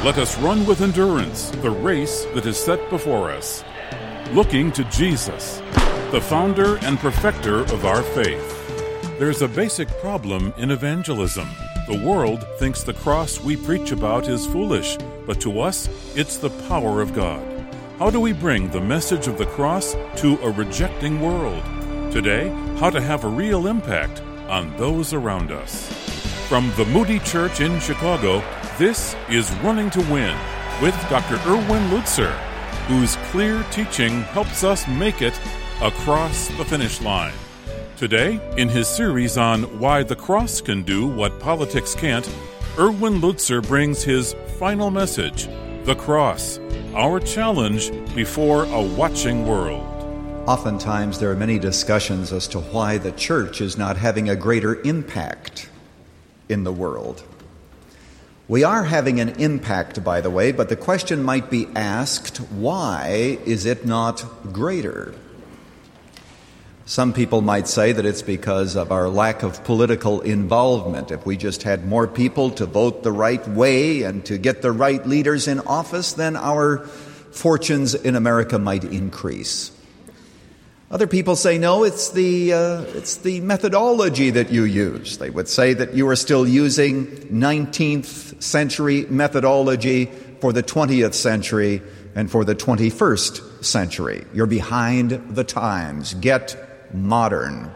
Let us run with endurance the race that is set before us, looking to Jesus, the founder and perfecter of our faith. There's a basic problem in evangelism. The world thinks the cross we preach about is foolish, but to us, it's the power of God. How do we bring the message of the cross to a rejecting world? Today, how to have a real impact on those around us. From the Moody Church in Chicago, this is Running to Win with Dr. Erwin Lutzer, whose clear teaching helps us make it across the finish line. Today, in his series on Why the Cross Can Do What Politics Can't, Erwin Lutzer brings his final message, The Cross, our challenge before a watching world. Oftentimes there are many discussions as to why the church is not having a greater impact in the world. We are having an impact, by the way, but the question might be asked, why is it not greater? Some people might say that it's because of our lack of political involvement. If we just had more people to vote the right way and to get the right leaders in office, then our fortunes in America might increase. Other people say, no, it's the methodology that you use. They would say that you are still using 19th century methodology for the 20th century and for the 21st century. You're behind the times. Get modern.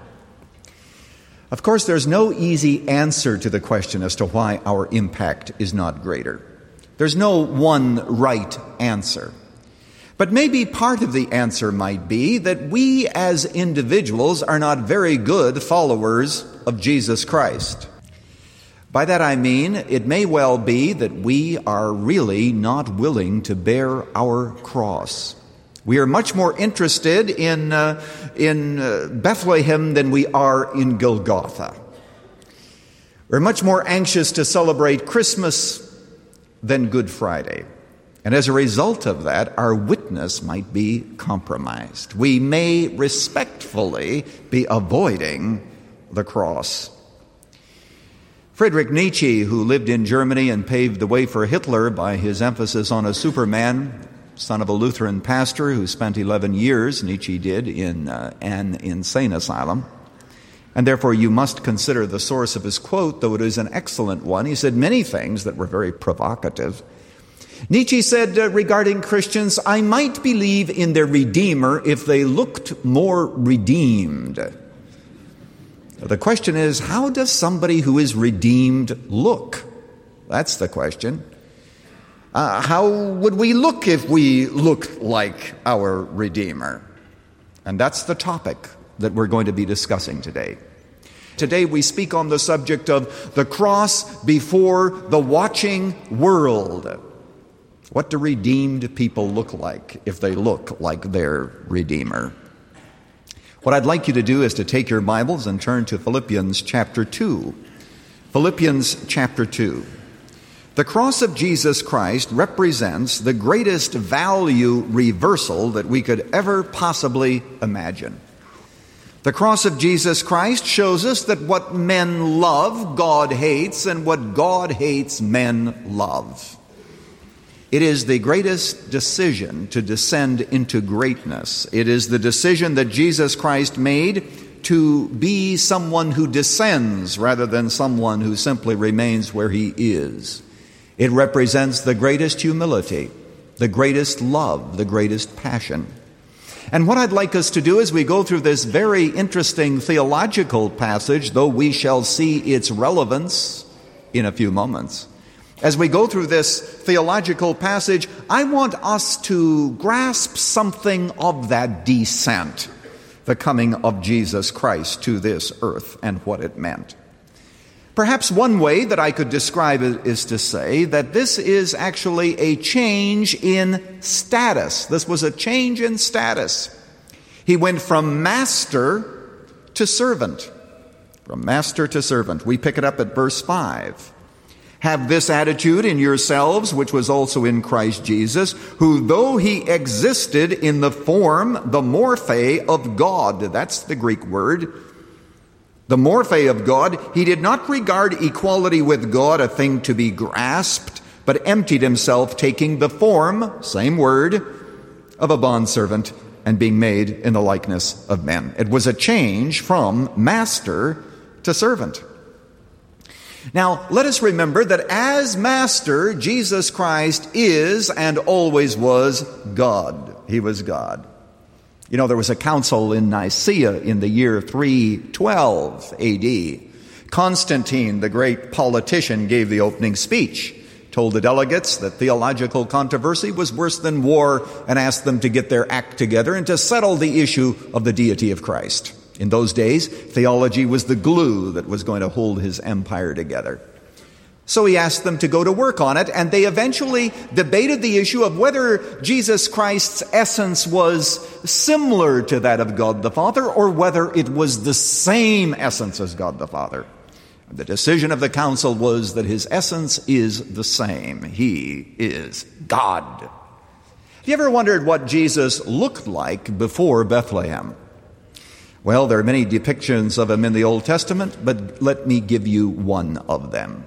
Of course, there's no easy answer to the question as to why our impact is not greater. There's no one right answer. But maybe part of the answer might be that we as individuals are not very good followers of Jesus Christ. By that I mean, it may well be that we are really not willing to bear our cross. We are much more interested in Bethlehem than we are in Golgotha. We're much more anxious to celebrate Christmas than Good Friday. And as a result of that, our witness might be compromised. We may respectfully be avoiding the cross. Friedrich Nietzsche, who lived in Germany and paved the way for Hitler by his emphasis on a Superman, son of a Lutheran pastor who spent 11 years, Nietzsche did, in an insane asylum. And therefore you must consider the source of his quote, though it is an excellent one. He said many things that were very provocative. Nietzsche said regarding Christians, I might believe in their Redeemer if they looked more redeemed. The question is, how does somebody who is redeemed look? That's the question. How would we look if we looked like our Redeemer? And that's the topic that we're going to be discussing today. Today we speak on the subject of the cross before the watching world. What do redeemed people look like if they look like their Redeemer? What I'd like you to do is to take your Bibles and turn to Philippians chapter 2. Philippians chapter 2. The cross of Jesus Christ represents the greatest value reversal that we could ever possibly imagine. The cross of Jesus Christ shows us that what men love, God hates, and what God hates, men love. It is the greatest decision to descend into greatness. It is the decision that Jesus Christ made to be someone who descends rather than someone who simply remains where he is. It represents the greatest humility, the greatest love, the greatest passion. And what I'd like us to do as we go through this very interesting theological passage, though we shall see its relevance in a few moments, as we go through this theological passage, I want us to grasp something of that descent, the coming of Jesus Christ to this earth and what it meant. Perhaps one way that I could describe it is to say that this is actually a change in status. This was a change in status. He went from master to servant. From master to servant. We pick it up at verse 5. Have this attitude in yourselves, which was also in Christ Jesus, who though he existed in the form, the morphe of God, that's the Greek word, the morphe of God, he did not regard equality with God a thing to be grasped, but emptied himself, taking the form, same word, of a bondservant, and being made in the likeness of men. It was a change from master to servant. Now, let us remember that as master, Jesus Christ is and always was God. He was God. You know, there was a council in Nicaea in the year 312 AD. Constantine, the great politician, gave the opening speech, told the delegates that theological controversy was worse than war, and asked them to get their act together and to settle the issue of the deity of Christ. In those days, theology was the glue that was going to hold his empire together. So he asked them to go to work on it, and they eventually debated the issue of whether Jesus Christ's essence was similar to that of God the Father, or whether it was the same essence as God the Father. The decision of the council was that his essence is the same. He is God. Have you ever wondered what Jesus looked like before Bethlehem? Well, there are many depictions of him in the Old Testament, but let me give you one of them.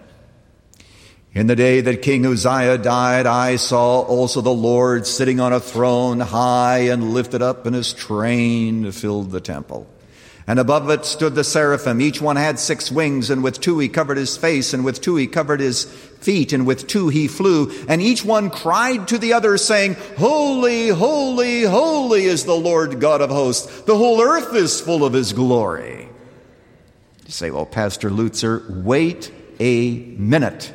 In the day that King Uzziah died, I saw also the Lord sitting on a throne high and lifted up, and his train filled the temple. And above it stood the seraphim. Each one had 6 wings, and with 2 he covered his face, and with 2 he covered his feet, and with 2 he flew. And each one cried to the other, saying, Holy, holy, holy is the Lord God of hosts. The whole earth is full of his glory. You say, well, Pastor Lutzer, wait a minute.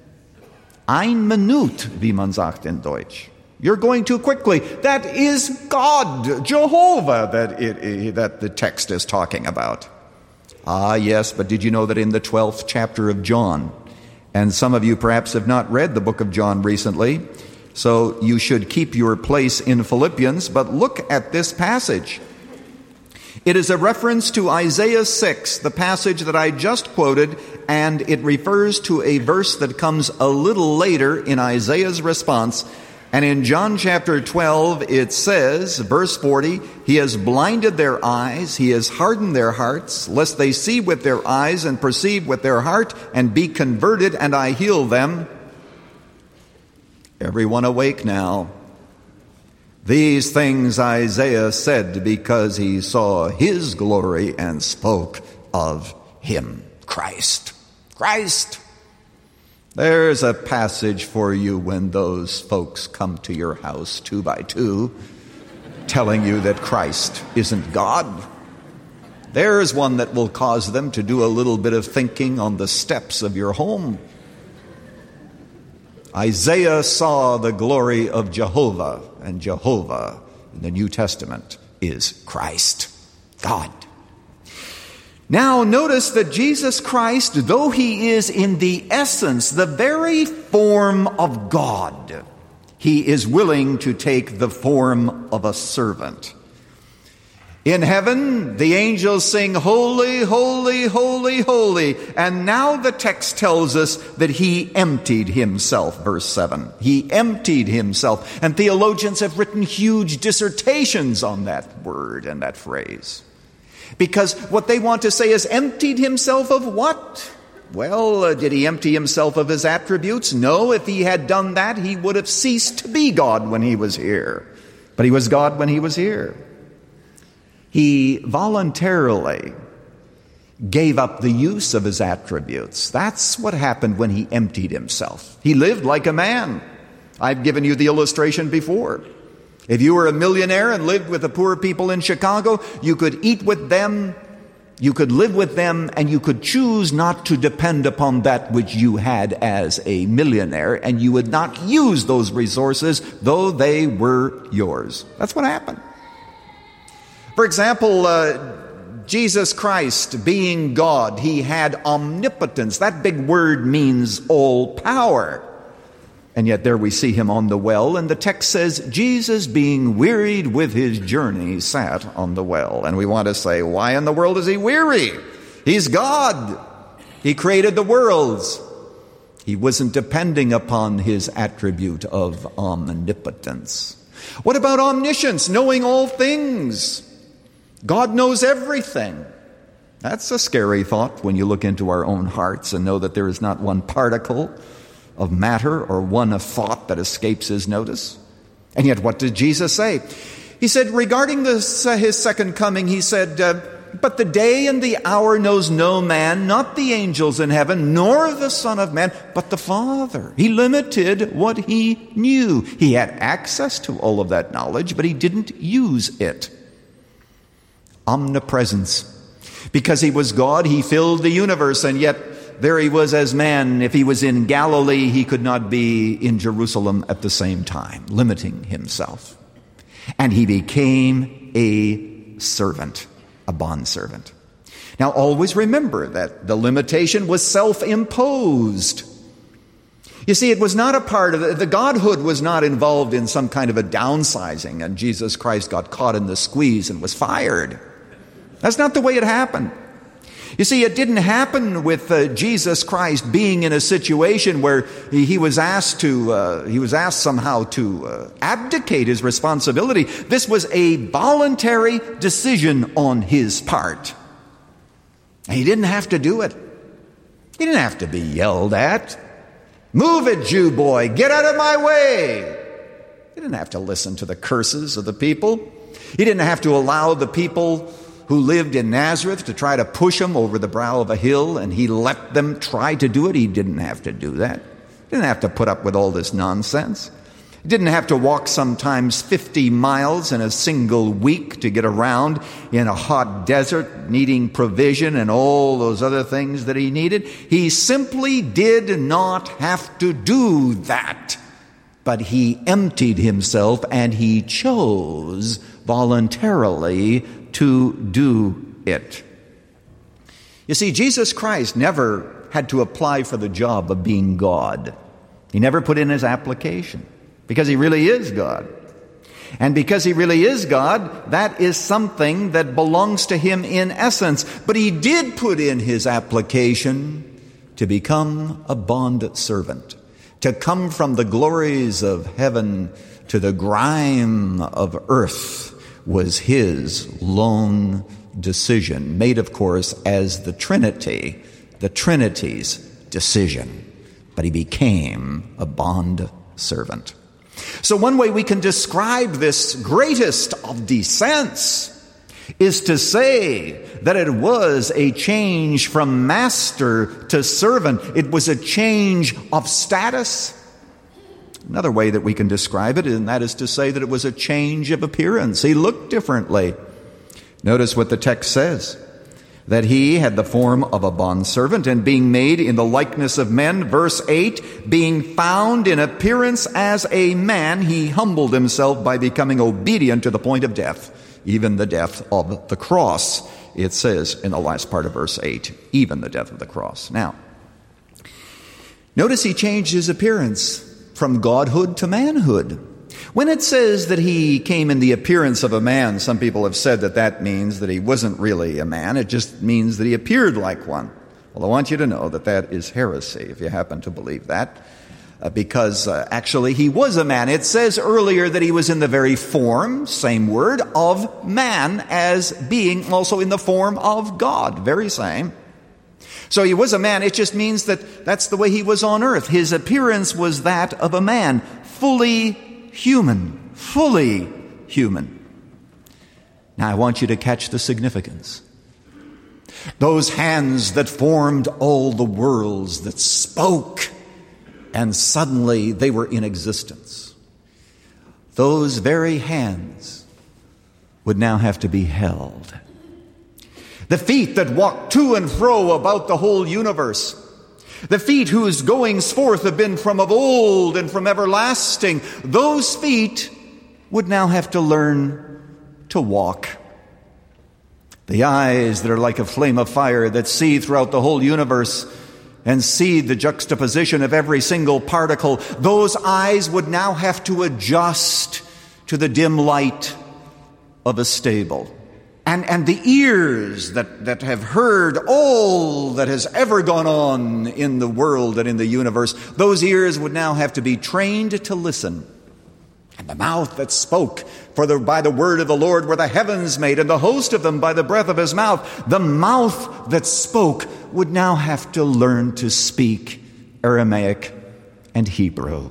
Ein Minute, wie man sagt in Deutsch. You're going too quickly. That is God, Jehovah, that the text is talking about. Ah, yes, but did you know that in the 12th chapter of John, and some of you perhaps have not read the book of John recently, so you should keep your place in Philippians, but look at this passage. It is a reference to Isaiah 6, the passage that I just quoted, and it refers to a verse that comes a little later in Isaiah's response. And in John chapter 12, it says, verse 40, He has blinded their eyes, He has hardened their hearts, lest they see with their eyes and perceive with their heart and be converted, and I heal them. Everyone awake now. These things Isaiah said because he saw His glory and spoke of Him, Christ. Christ. There's a passage for you when those folks come to your house 2 by 2, telling you that Christ isn't God. There's one that will cause them to do a little bit of thinking on the steps of your home. Isaiah saw the glory of Jehovah, and Jehovah in the New Testament is Christ, God. Now notice that Jesus Christ, though He is in the essence, the very form of God, He is willing to take the form of a servant. In heaven, the angels sing, Holy, holy, holy, holy. And now the text tells us that He emptied Himself, verse 7. He emptied Himself. And theologians have written huge dissertations on that word and that phrase. Because what they want to say is emptied Himself of what? Well, did He empty Himself of His attributes? No, if He had done that, He would have ceased to be God when He was here. But He was God when He was here. He voluntarily gave up the use of His attributes. That's what happened when He emptied Himself. He lived like a man. I've given you the illustration before. If you were a millionaire and lived with the poor people in Chicago, you could eat with them, you could live with them, and you could choose not to depend upon that which you had as a millionaire, and you would not use those resources, though they were yours. That's what happened. For example, Jesus Christ, being God, He had omnipotence. That big word means all power. And yet there we see Him on the well, and the text says, Jesus, being wearied with His journey, sat on the well. And we want to say, why in the world is He weary? He's God. He created the worlds. He wasn't depending upon His attribute of omnipotence. What about omniscience, knowing all things? God knows everything. That's a scary thought when you look into our own hearts and know that there is not one particle of matter or one of thought that escapes his notice. And yet what did Jesus say? He said regarding his second coming, he said, but the day and the hour knows no man, not the angels in heaven, nor the Son of Man, but the Father. He limited what he knew. He had access to all of that knowledge, but he didn't use it. Omnipresence. Because he was God, he filled the universe, and yet there he was as man. If he was in Galilee, he could not be in Jerusalem at the same time, limiting himself. And he became a servant, a bondservant. Now always remember that the limitation was self-imposed. You see, it was not a part of it. The Godhood was not involved in some kind of a downsizing, and Jesus Christ got caught in the squeeze and was fired. That's not the way it happened. You see, it didn't happen with Jesus Christ being in a situation where he was asked somehow to abdicate his responsibility. This was a voluntary decision on his part. And he didn't have to do it. He didn't have to be yelled at. Move it, Jew boy, get out of my way. He didn't have to listen to the curses of the people. He didn't have to allow the people who lived in Nazareth to try to push him over the brow of a hill, and he let them try to do it. He didn't have to do that. He didn't have to put up with all this nonsense. He didn't have to walk sometimes 50 miles in a single week to get around in a hot desert, needing provision and all those other things that he needed. He simply did not have to do that. But he emptied himself, and he chose voluntarily to do it. You see, Jesus Christ never had to apply for the job of being God. He never put in his application, because he really is God. And because he really is God, that is something that belongs to him in essence. But he did put in his application to become a bond servant, to come from the glories of heaven to the grime of earth was his lone decision, made, of course, as the Trinity's decision. But he became a bond servant. So one way we can describe this greatest of descents is to say that it was a change from master to servant. It was a change of status. Another way that we can describe it, and that is to say that it was a change of appearance. He looked differently. Notice what the text says, that he had the form of a bondservant, and being made in the likeness of men, verse 8, being found in appearance as a man, he humbled himself by becoming obedient to the point of death, even the death of the cross. It says in the last part of verse 8, even the death of the cross. Now, notice he changed his appearance from godhood to manhood. When it says that he came in the appearance of a man, some people have said that that means that he wasn't really a man. It just means that he appeared like one. Well, I want you to know that that is heresy, if you happen to believe that, because actually he was a man. It says earlier that he was in the very form, same word, of man, as being also in the form of God, very same. So he was a man. It just means that that's the way he was on earth. His appearance was that of a man, fully human, fully human. Now I want you to catch the significance. Those hands that formed all the worlds, that spoke, and suddenly they were in existence. Those very hands would now have to be held. The feet that walk to and fro about the whole universe, the feet whose goings forth have been from of old and from everlasting, those feet would now have to learn to walk. The eyes that are like a flame of fire that see throughout the whole universe and see the juxtaposition of every single particle, those eyes would now have to adjust to the dim light of a stable. And the ears that have heard all that has ever gone on in the world and in the universe, those ears would now have to be trained to listen. And the mouth that spoke, by the word of the Lord were the heavens made, and the host of them by the breath of his mouth. The mouth that spoke would now have to learn to speak Aramaic and Hebrew.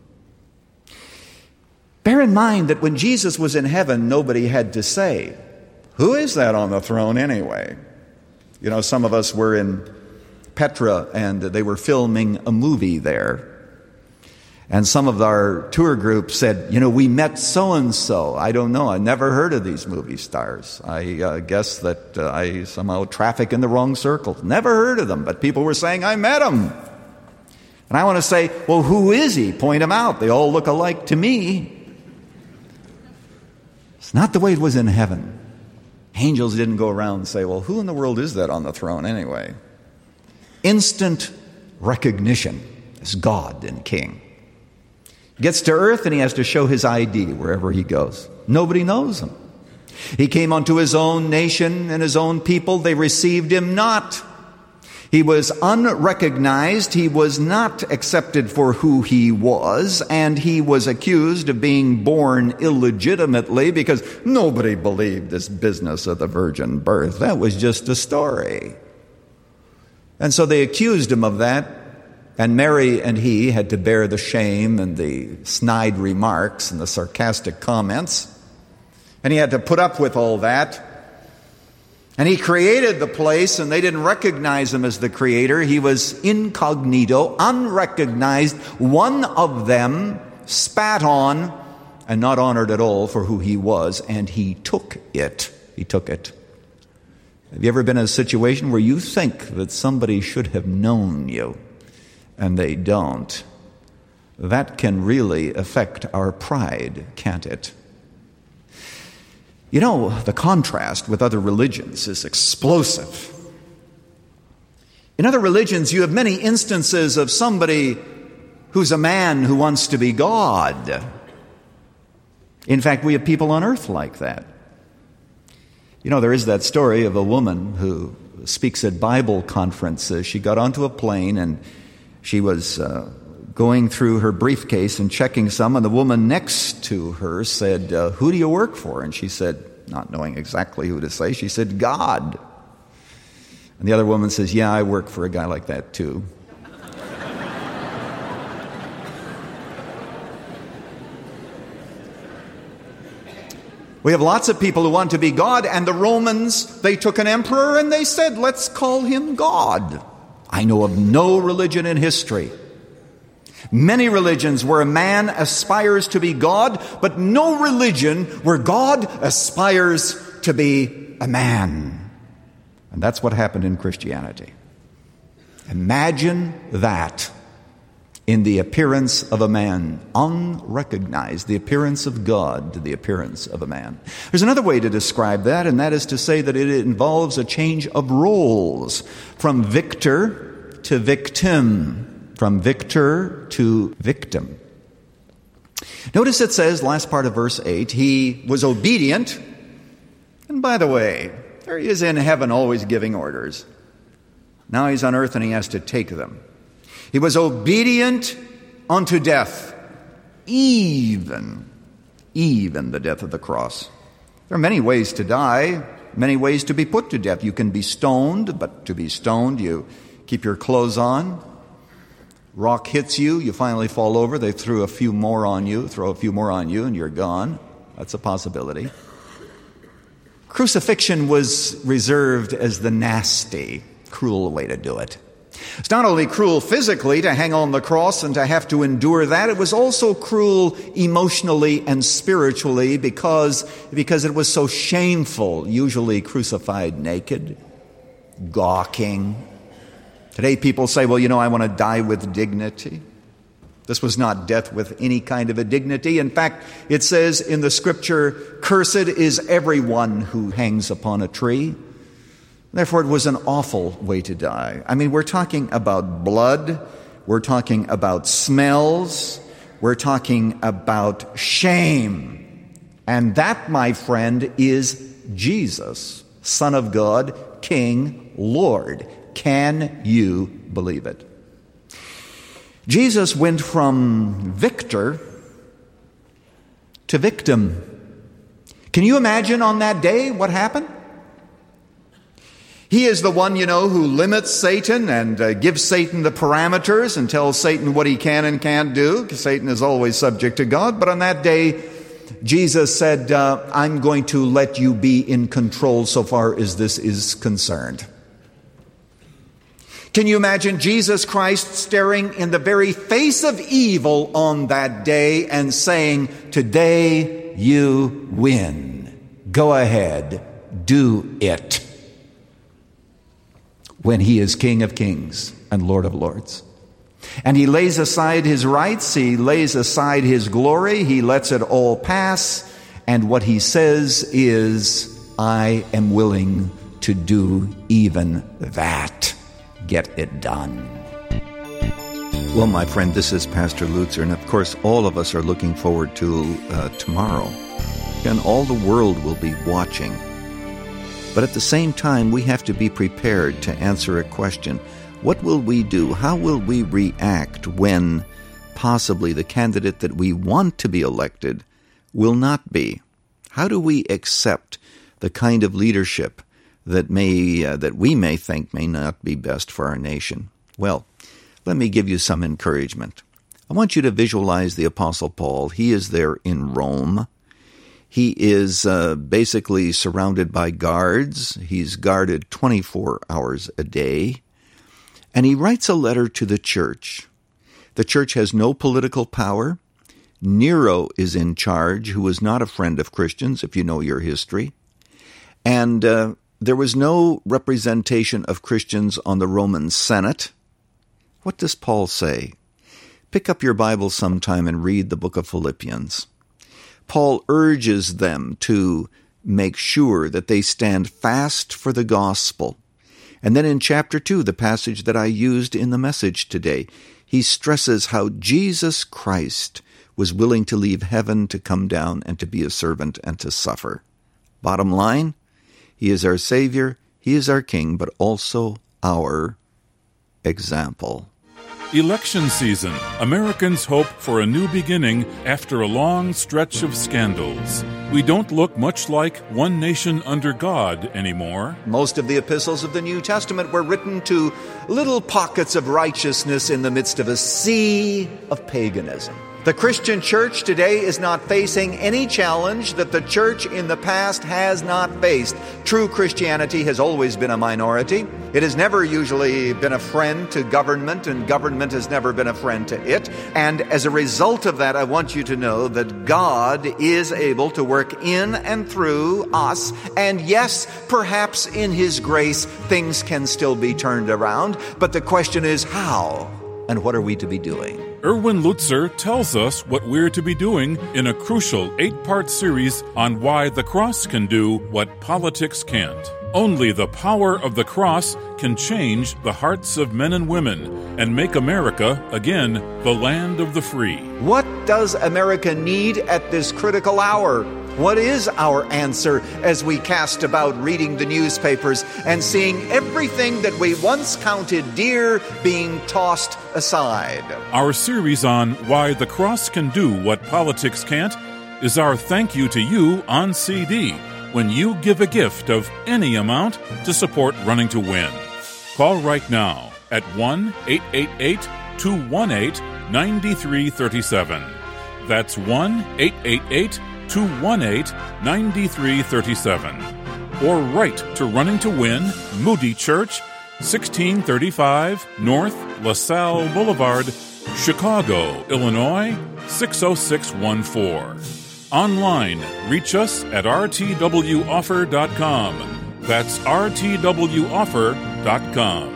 Bear in mind that when Jesus was in heaven, nobody had to say, "Who is that on the throne anyway?" You know, some of us were in Petra and they were filming a movie there. And some of our tour group said, "You know, we met so-and-so." I don't know. I never heard of these movie stars. I guess that I somehow traffic in the wrong circles. Never heard of them, but people were saying, "I met him." And I want to say, "Well, who is he?" Point him out. They all look alike to me. It's not the way it was in heaven. Angels didn't go around and say, "Well, who in the world is that on the throne anyway?" Instant recognition as God and King. He gets to earth and he has to show his ID wherever he goes. Nobody knows him. He came unto his own nation and his own people. They received him not. He was unrecognized. He was not accepted for who he was. And he was accused of being born illegitimately because nobody believed this business of the virgin birth. That was just a story. And so they accused him of that. And Mary and he had to bear the shame and the snide remarks and the sarcastic comments. And he had to put up with all that. And he created the place, and they didn't recognize him as the creator. He was incognito, unrecognized, one of them, spat on, and not honored at all for who he was. And he took it. He took it. Have you ever been in a situation where you think that somebody should have known you, and they don't? That can really affect our pride, can't it? You know, the contrast with other religions is explosive. In other religions, you have many instances of somebody who's a man who wants to be God. In fact, we have people on earth like that. You know, there is that story of a woman who speaks at Bible conferences. She got onto a plane and she was going through her briefcase and checking some, and the woman next to her said, "Who do you work for?" And she said, not knowing exactly who to say, she said, "God." And the other woman says, "Yeah, I work for a guy like that too." We have lots of people who want to be God, and the Romans, they took an emperor and they said, "Let's call him God." I know of no religion in history, many religions where a man aspires to be God, but no religion where God aspires to be a man. And that's what happened in Christianity. Imagine that in the appearance of a man, unrecognized, the appearance of God to the appearance of a man. There's another way to describe that, and that is to say that it involves a change of roles from victor to victim. From victor to victim. Notice it says, last part of verse 8, he was obedient. And by the way, there he is in heaven always giving orders. Now he's on earth and he has to take them. He was obedient unto death, even the death of the cross. There are many ways to die, many ways to be put to death. You can be stoned, but to be stoned, you keep your clothes on. Rock hits you, you finally fall over, they throw a few more on you, and you're gone. That's a possibility. Crucifixion was reserved as the nasty, cruel way to do it. It's not only cruel physically to hang on the cross and to have to endure that, it was also cruel emotionally and spiritually because it was so shameful, usually crucified naked, gawking. Today people say, "Well, you know, I want to die with dignity." This was not death with any kind of a dignity. In fact, it says in the scripture, "Cursed is everyone who hangs upon a tree." Therefore, it was an awful way to die. I mean, we're talking about blood. We're talking about smells. We're talking about shame. And that, my friend, is Jesus, Son of God, King, Lord. Can you believe it? Jesus went from victor to victim. Can you imagine on that day what happened? He is the one, who limits Satan and gives Satan the parameters and tells Satan what he can and can't do, because Satan is always subject to God. But on that day, Jesus said, I'm going to let you be in control so far as this is concerned. Can you imagine Jesus Christ staring in the very face of evil on that day and saying, today you win. Go ahead, do it. When he is King of Kings and Lord of Lords. And he lays aside his rights, he lays aside his glory, he lets it all pass, and what he says is, I am willing to do even that. Get it done. Well, my friend, this is Pastor Lutzer, and of course all of us are looking forward to tomorrow. And all the world will be watching. But at the same time, we have to be prepared to answer a question. What will we do? How will we react when possibly the candidate that we want to be elected will not be? How do we accept the kind of leadership that we may think may not be best for our nation? Well, let me give you some encouragement. I want you to visualize the Apostle Paul. He is there in Rome. He is basically surrounded by guards. He's guarded 24 hours a day. And he writes a letter to the church. The church has no political power. Nero is in charge, who was not a friend of Christians, if you know your history. And there was no representation of Christians on the Roman Senate. What does Paul say? Pick up your Bible sometime and read the book of Philippians. Paul urges them to make sure that they stand fast for the gospel. And then in chapter 2, the passage that I used in the message today, he stresses how Jesus Christ was willing to leave heaven to come down and to be a servant and to suffer. Bottom line, he is our Savior, he is our King, but also our example. Election season. Americans hope for a new beginning after a long stretch of scandals. We don't look much like one nation under God anymore. Most of the epistles of the New Testament were written to little pockets of righteousness in the midst of a sea of paganism. The Christian church today is not facing any challenge that the church in the past has not faced. True Christianity has always been a minority. It has never usually been a friend to government, and government has never been a friend to it. And as a result of that, I want you to know that God is able to work in and through us. And yes, perhaps in His grace, things can still be turned around. But the question is how? And what are we to be doing? Erwin Lutzer tells us what we're to be doing in a crucial 8-part series on why the cross can do what politics can't. Only the power of the cross can change the hearts of men and women and make America, again, the land of the free. What does America need at this critical hour? What is our answer as we cast about reading the newspapers and seeing everything that we once counted dear being tossed aside? Our series on why the cross can do what politics can't is our thank you to you on CD when you give a gift of any amount to support Running to Win. Call right now at 1-888-218-9337. That's 1-888-218-9337. Or write to Running to Win, Moody Church, 1635 North LaSalle Boulevard, Chicago, Illinois, 60614. Online, reach us at rtwoffer.com. That's rtwoffer.com.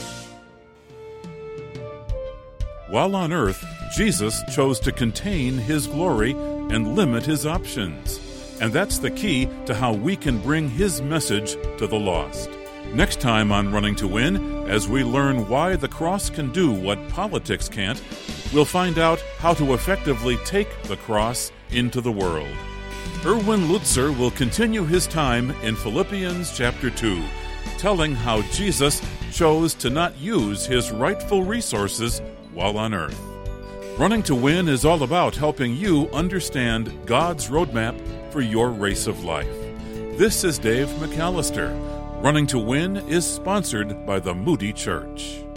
While on earth, Jesus chose to contain His glory and limit His options. And that's the key to how we can bring His message to the lost. Next time on Running to Win, as we learn why the cross can do what politics can't, we'll find out how to effectively take the cross into the world. Erwin Lutzer will continue his time in Philippians chapter 2, telling how Jesus chose to not use His rightful resources while on earth. Running to Win is all about helping you understand God's roadmap for your race of life. This is Dave McAllister. Running to Win is sponsored by the Moody Church.